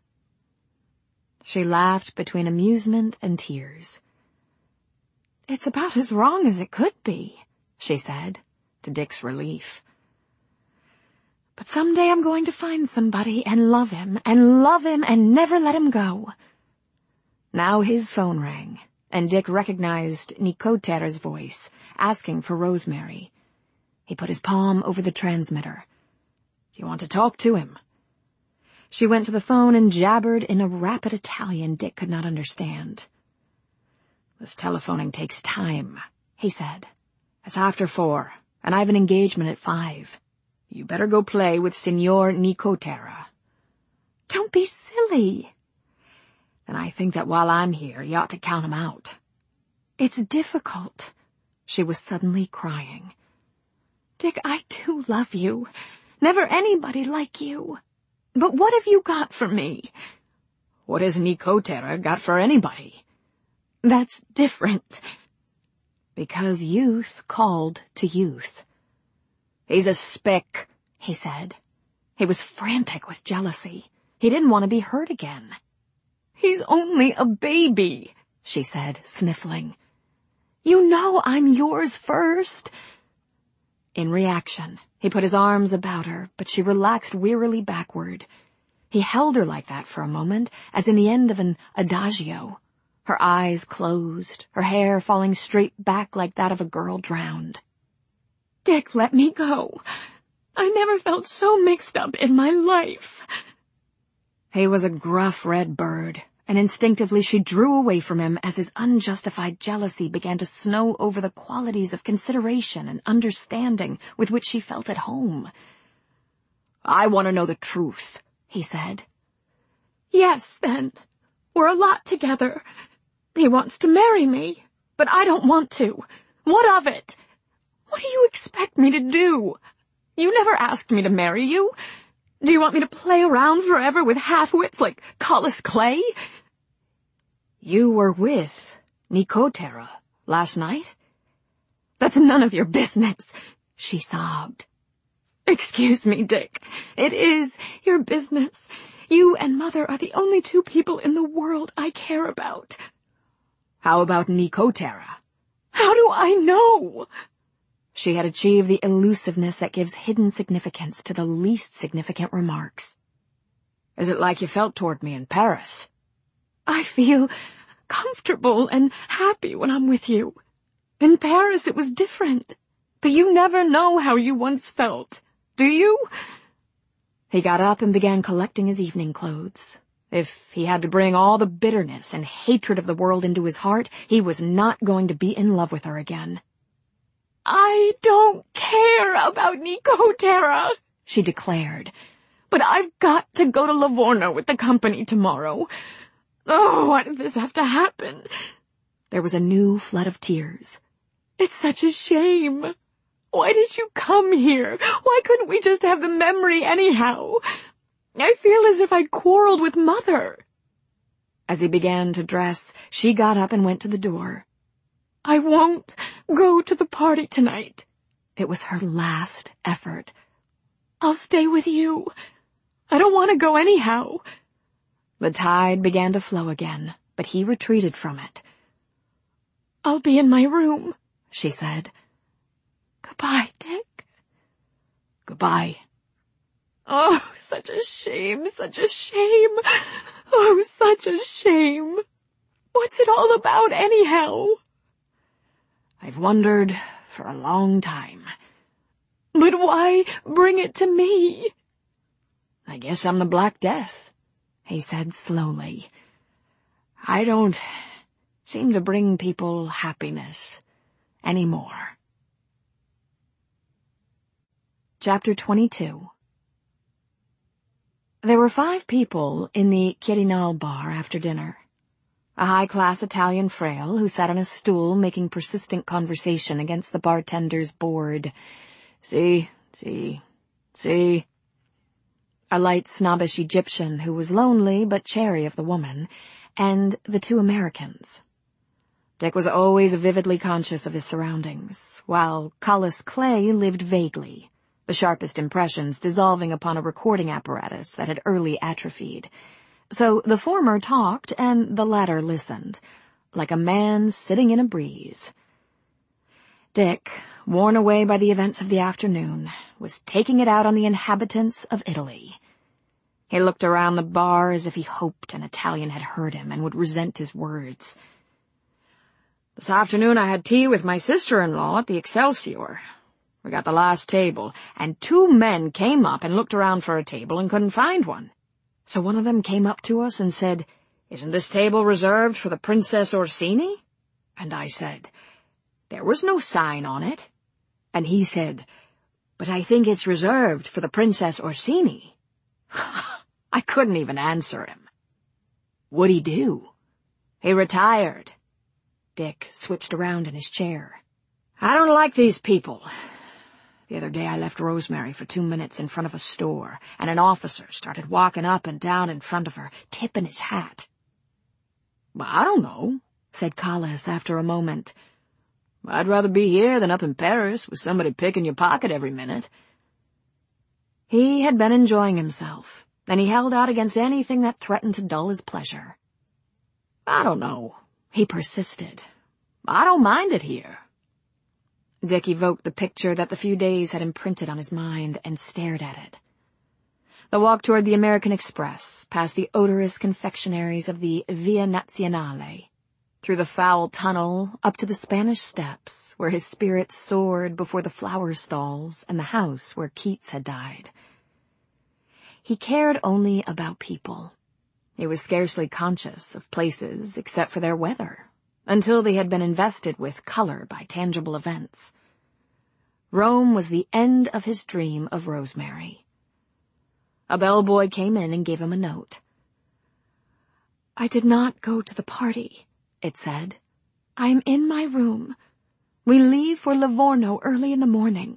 She laughed between amusement and tears. "It's about as wrong as it could be," she said, to Dick's relief. "But someday I'm going to find somebody and love him and never let him go." Now his phone rang, and Dick recognized Nicotera's voice, asking for Rosemary. He put his palm over the transmitter. "Do you want to talk to him?" She went to the phone and jabbered in a rapid Italian Dick could not understand. "This telephoning takes time," he said. "It's after 4, and I have an engagement at 5. You better go play with Signor Nicotera." "Don't be silly." "Then I think that while I'm here, you ought to count him out." "It's difficult." She was suddenly crying. "Dick, I do love you. Never anybody like you. But what have you got for me?" "What has Nicotera got for anybody?" "That's different." "Because youth called to youth." "He's a spick," he said. He was frantic with jealousy. He didn't want to be hurt again. "He's only a baby." she said, sniffling. "You know I'm yours first." In reaction, he put his arms about her, but she relaxed wearily backward. He held her like that for a moment, as in the end of an adagio, her eyes closed, her hair falling straight back like that of a girl drowned. "Dick, let me go. I never felt so mixed up in my life." He was a gruff red bird, and instinctively she drew away from him as his unjustified jealousy began to snow over the qualities of consideration and understanding with which she felt at home. "I want to know the truth," he said. "Yes, then. We're a lot together. He wants to marry me, but I don't want to. What of it? What do you expect me to do? You never asked me to marry you. Do you want me to play around forever with half-wits like Collis Clay?" "You were with Nicotera last night?" "That's none of your business," she sobbed. "Excuse me, Dick. It is your business. You and Mother are the only two people in the world I care about." "How about Nicotera?" "How do I know?" She had achieved the elusiveness that gives hidden significance to the least significant remarks. "Is it like you felt toward me in Paris?" "I feel comfortable and happy when I'm with you. In Paris it was different. But you never know how you once felt, do you?" He got up and began collecting his evening clothes. If he had to bring all the bitterness and hatred of the world into his heart, he was not going to be in love with her again. "I don't care about Nicotera," she declared. "But I've got to go to Livorno with the company tomorrow. Oh, why did this have to happen?" There was a new flood of tears. "It's such a shame. Why did you come here? Why couldn't we just have the memory anyhow? I feel as if I'd quarreled with Mother." As he began to dress, she got up and went to the door. "I won't go to the party tonight." It was her last effort. "I'll stay with you. I don't want to go anyhow." The tide began to flow again, but he retreated from it. "I'll be in my room," she said. "Goodbye, Dick." "Goodbye." "Oh, such a shame, such a shame. Oh, such a shame. What's it all about, anyhow?" "I've wondered for a long time." "But why bring it to me?" "I guess I'm the Black Death," he said slowly. "I don't seem to bring people happiness anymore." Chapter 22. There were 5 people in the Quirinal bar after dinner. A high-class Italian fraile who sat on a stool making persistent conversation against the bartender's board. "Si, si, si." A light snobbish Egyptian who was lonely but chary of the woman, and the 2 Americans. Dick was always vividly conscious of his surroundings, while Collis Clay lived vaguely, the sharpest impressions dissolving upon a recording apparatus that had early atrophied. So the former talked and the latter listened, like a man sitting in a breeze. Dick, worn away by the events of the afternoon, was taking it out on the inhabitants of Italy. He looked around the bar as if he hoped an Italian had heard him and would resent his words. "This afternoon I had tea with my sister-in-law at the Excelsior. We got the last table, and 2 men came up and looked around for a table and couldn't find one. So one of them came up to us and said, 'Isn't this table reserved for the Princess Orsini?' And I said, 'There was no sign on it.' And he said, 'But I think it's reserved for the Princess Orsini.' I couldn't even answer him." "What'd he do?" "He retired." Dick switched around in his chair. "I don't like these people. The other day I left Rosemary for 2 minutes in front of a store, and an officer started walking up and down in front of her, tipping his hat." "Well, I don't know," said Collis after a moment. "I'd rather be here than up in Paris with somebody picking your pocket every minute." He had been enjoying himself, and he held out against anything that threatened to dull his pleasure. "I don't know. He persisted. "I don't mind it here." Dick evoked the picture that the few days had imprinted on his mind and stared at it. The walk toward the American Express, past the odorous confectionaries of the Via Nazionale, through the foul tunnel up to the Spanish Steps, where his spirit soared before the flower stalls and the house where Keats had died. He cared only about people. He was scarcely conscious of places except for their weather, until they had been invested with color by tangible events. Rome was the end of his dream of Rosemary. A bellboy came in and gave him a note. "I did not go to the party," it said. "I am in my room. We leave for Livorno early in the morning."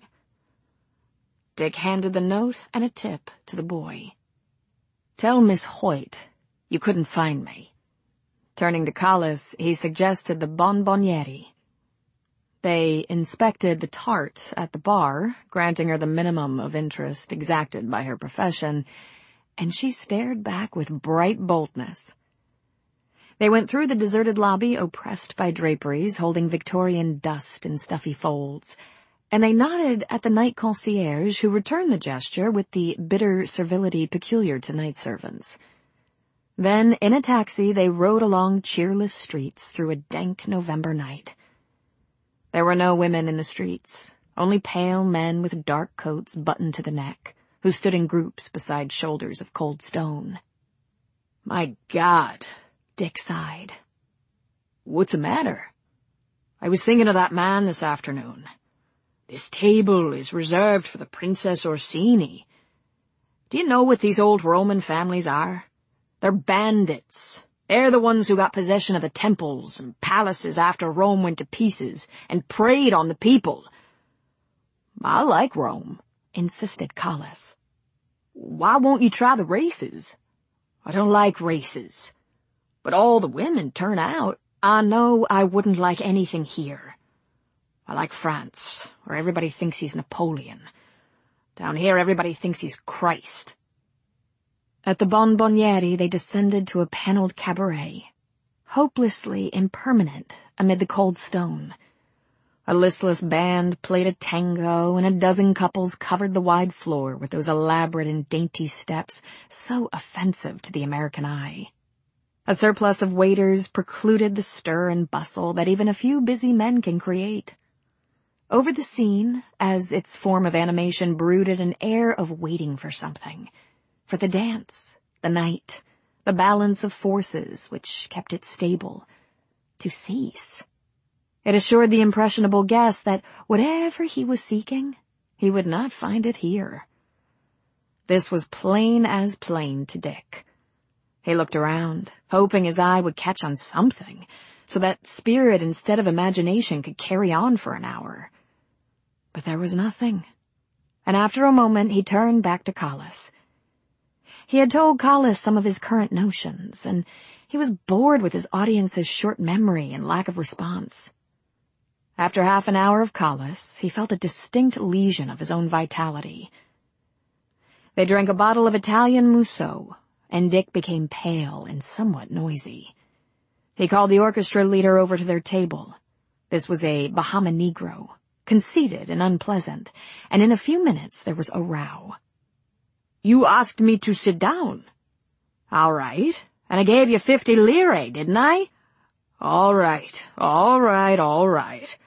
Dick handed the note and a tip to the boy. "Tell Miss Hoyt you couldn't find me." Turning to Collis, he suggested the Bonbonieri. They inspected the tart at the bar, granting her the minimum of interest exacted by her profession, and she stared back with bright boldness. They went through the deserted lobby oppressed by draperies holding Victorian dust in stuffy folds, and they nodded at the night concierge who returned the gesture with the bitter servility peculiar to night servants. Then, in a taxi, they rode along cheerless streets through a dank November night. There were no women in the streets, only pale men with dark coats buttoned to the neck, who stood in groups beside shoulders of cold stone. "My God," Dick sighed. "What's the matter? I was thinking of that man this afternoon. This table is reserved for the Princess Orsini. Do you know what these old Roman families are? They're bandits. They're the ones who got possession of the temples and palaces after Rome went to pieces and preyed on the people." "I like Rome," insisted Collis. "Why won't you try the races?" "I don't like races. But all the women turn out. I know I wouldn't like anything here. I like France, where everybody thinks he's Napoleon. Down here everybody thinks he's Christ." At the Bonbonieri, they descended to a paneled cabaret, hopelessly impermanent amid the cold stone. A listless band played a tango, and a dozen couples covered the wide floor with those elaborate and dainty steps so offensive to the American eye. A surplus of waiters precluded the stir and bustle that even a few busy men can create. Over the scene, as its form of animation, brooded an air of waiting for something. For the dance, the night, the balance of forces which kept it stable, to cease. It assured the impressionable guest that whatever he was seeking, he would not find it here. This was plain as plain to Dick. He looked around, hoping his eye would catch on something, so that spirit instead of imagination could carry on for an hour. But there was nothing, and after a moment he turned back to Collis. He had told Collis some of his current notions, and he was bored with his audience's short memory and lack of response. After half an hour of Collis, he felt a distinct lesion of his own vitality. They drank a bottle of Italian Mousseux, and Dick became pale and somewhat noisy. He called the orchestra leader over to their table. This was a Bahama Negro, conceited and unpleasant, and in a few minutes there was a row. "You asked me to sit down." "All right. And I gave you 50 lire, didn't I?" All right, all right. All right,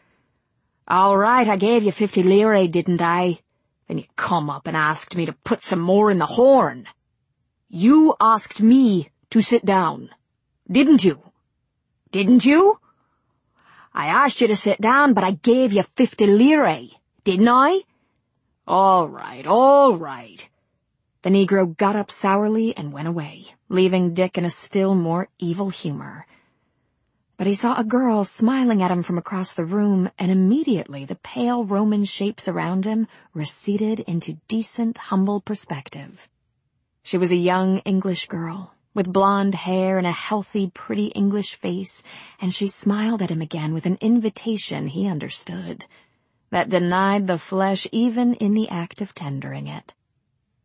I gave you 50 lire, didn't I? Then you come up and asked me to put some more in the horn. You asked me to sit down, didn't you? Didn't you? I asked you to sit down, but I gave you 50 lire, didn't I? All right. The Negro got up sourly and went away, leaving Dick in a still more evil humor. But he saw a girl smiling at him from across the room, and immediately the pale Roman shapes around him receded into decent, humble perspective. She was a young English girl, with blonde hair and a healthy, pretty English face, and she smiled at him again with an invitation he understood, that denied the flesh even in the act of tendering it.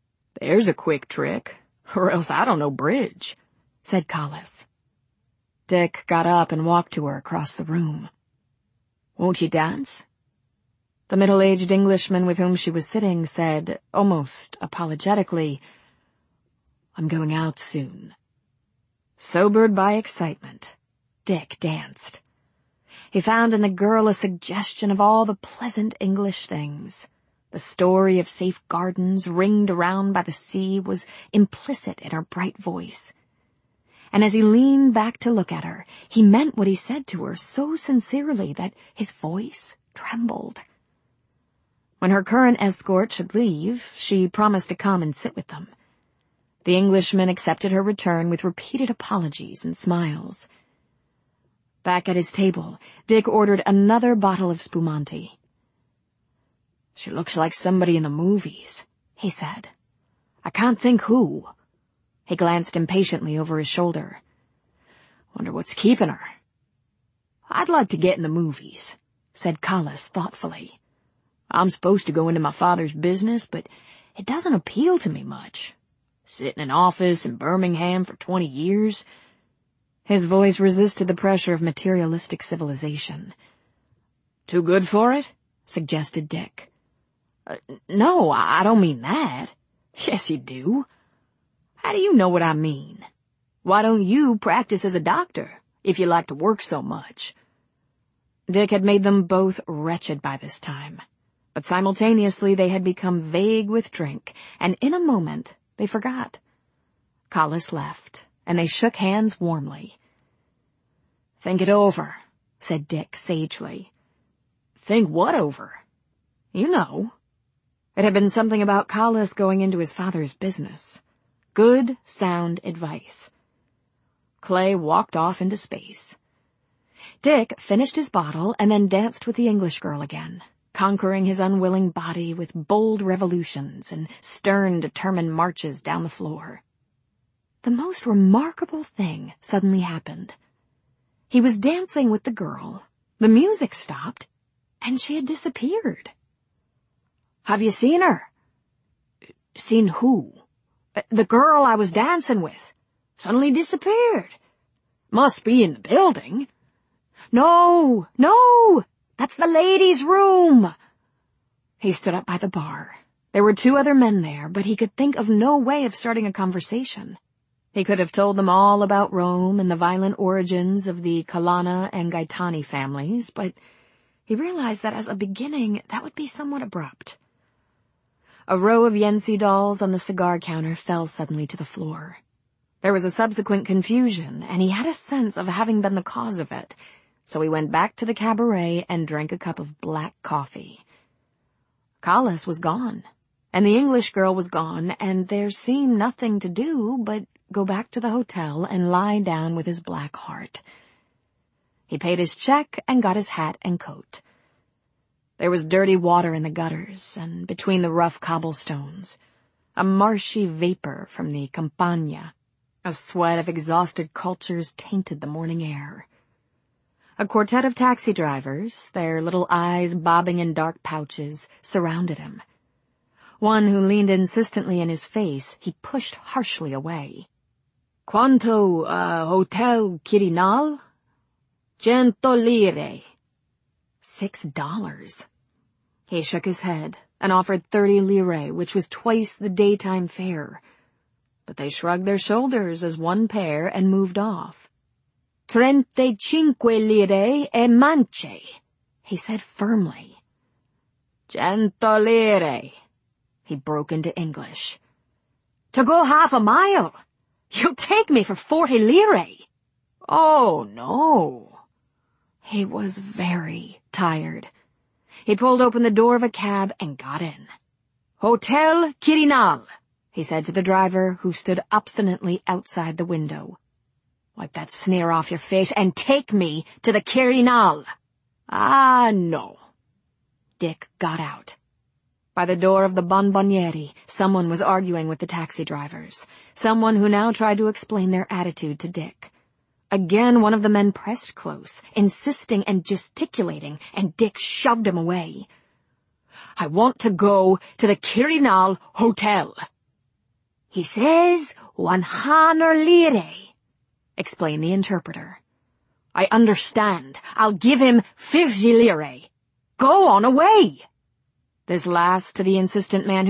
"There's a quick trick, or else I don't know bridge," said Collis. Dick got up and walked to her across the room. "Won't you dance?" The middle-aged Englishman with whom she was sitting said, almost apologetically, "I'm going out soon." Sobered by excitement, Dick danced. He found in the girl a suggestion of all the pleasant English things. The story of safe gardens ringed around by the sea was implicit in her bright voice. And as he leaned back to look at her, he meant what he said to her so sincerely that his voice trembled. When her current escort should leave, she promised to come and sit with them. The Englishman accepted her return with repeated apologies and smiles. Back at his table, Dick ordered another bottle of spumante. "She looks like somebody in the movies," he said. "I can't think who." He glanced impatiently over his shoulder. "Wonder what's keeping her." "I'd like to get in the movies," said Collis thoughtfully. "I'm supposed to go into my father's business, but it doesn't appeal to me much. Sit in an office in Birmingham for 20 years. His voice resisted the pressure of materialistic civilization. "Too good for it?" suggested Dick. "No, I don't mean that." "Yes, you do." "How do you know what I mean? Why don't you practice as a doctor, if you like to work so much?" Dick had made them both wretched by this time, but simultaneously they had become vague with drink, and in a moment they forgot. Collis left, and they shook hands warmly. "Think it over," said Dick sagely. "Think what over?" "You know." It had been something about Collis going into his father's business. Good, sound advice. Clay walked off into space. Dick finished his bottle and then danced with the English girl again, conquering his unwilling body with bold revolutions and stern, determined marches down the floor. The most remarkable thing suddenly happened. He was dancing with the girl, the music stopped, and she had disappeared. "Have you seen her?" "Seen who?" "The girl I was dancing with. Suddenly disappeared. Must be in the building." No, that's the ladies' room." He stood up by the bar. There were 2 other men there, but he could think of no way of starting a conversation. He could have told them all about Rome and the violent origins of the Colonna and Gaetani families, but he realized that as a beginning that would be somewhat abrupt. A row of Yensi dolls on the cigar counter fell suddenly to the floor. There was a subsequent confusion, and he had a sense of having been the cause of it, so he went back to the cabaret and drank a cup of black coffee. Collis was gone, and the English girl was gone, and there seemed nothing to do but go back to the hotel and lie down with his black heart. He paid his check and got his hat and coat. There was dirty water in the gutters and between the rough cobblestones, a marshy vapor from the Campagna. A sweat of exhausted cultures tainted the morning air. A quartet of taxi drivers, their little eyes bobbing in dark pouches, surrounded him. One who leaned insistently in his face, he pushed harshly away. "Quanto, Hotel Quirinal?" "100 lire." $6. He shook his head and offered 30 lire, which was twice the daytime fare. But they shrugged their shoulders as one pair and moved off. 35 lire e manche, he said firmly. 100 lire, he broke into English. "To go half a mile? You'll take me for 40 lire. "Oh, no." He was very tired. He pulled open the door of a cab and got in. "Hotel Quirinal," he said to the driver, who stood obstinately outside the window. "Wipe that sneer off your face and take me to the Quirinal." "Ah, no." Dick got out. By the door of the Bonbonniere, someone was arguing with the taxi drivers, someone who now tried to explain their attitude to Dick. Again one of the men pressed close, insisting and gesticulating, and Dick shoved him away. "I want to go to the Quirinal Hotel." "He says 100 lire," explained the interpreter. I understand. I'll give him 50 lire. Go on away! This last to the insistent man who